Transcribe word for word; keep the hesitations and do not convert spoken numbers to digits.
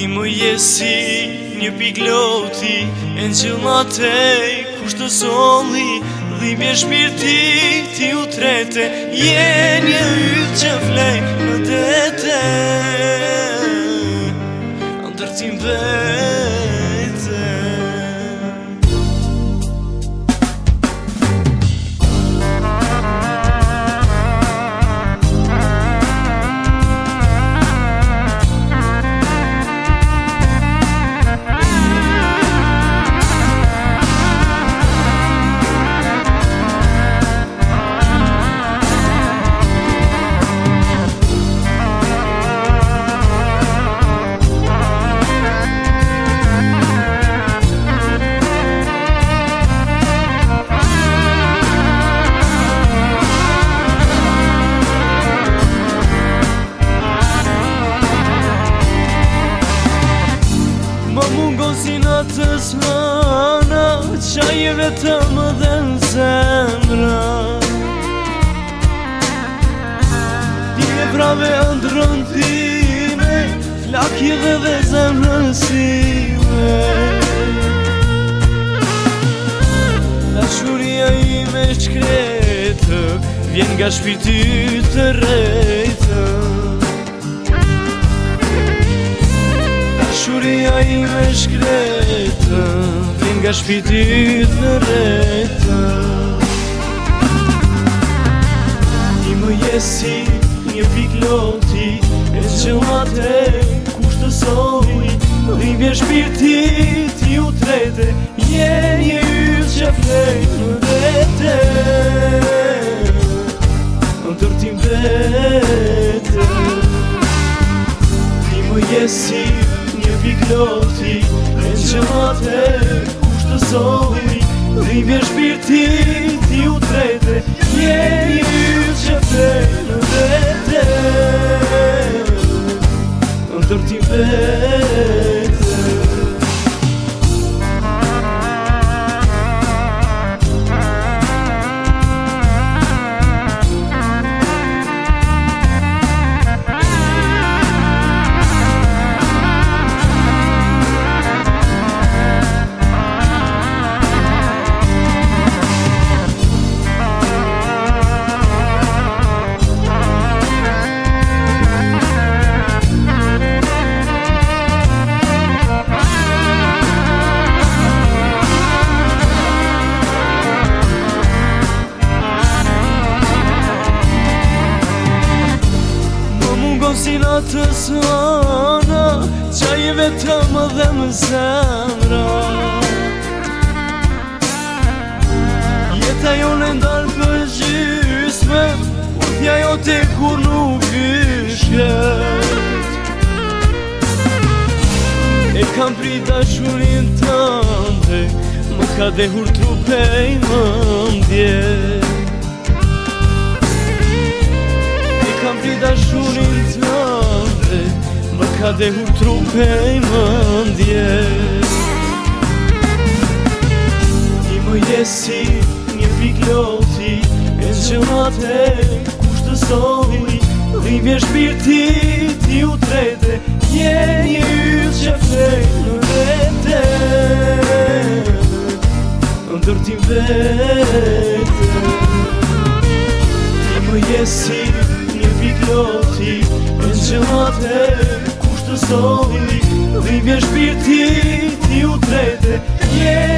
Ti më je si një pikloti e në qëllatej kusht të soli Dhimje shpirti ti u trete Je një yt që flej në dete Ndër tim vete Si natës hana Qaj e vetëm dhe në zemra Dime prave ëndrën time Flakjeve dhe zemrën sime Dashuria ime shkretë Vjen nga shpirti të rejtë Dashuria ime shkretë Vjen nga shpirti të rejtë Ti më je si një pikloti E qëllate kusht të soli Dhimje shpirti ti u trete Je një yt që flej në vete Ndër tim vete Ti më je si një pikloti e në qëllate kusht të soli Dhimje shpirti ti u trete Je një yt që flej në vete Ndër tim vete Si natës hana Qaj e vetëm dhe më zemra Jeta jo në ndalë për gjysme Urthja jo te kur nuk gyshet E kam prit dashurin tënde Më ka dehur trupe i mëndje Kam prit dashurin tënde Më ka dehur trupe i mëndje Ti më je si një pikloti E në qëllate kusht të soli Dhimje shpirti ti u trete Je një yt që flej në vete Ndër tim vete Ti më je si një pikloti e në qëllate kusht të soli Dhimje shpirti ti u trete Je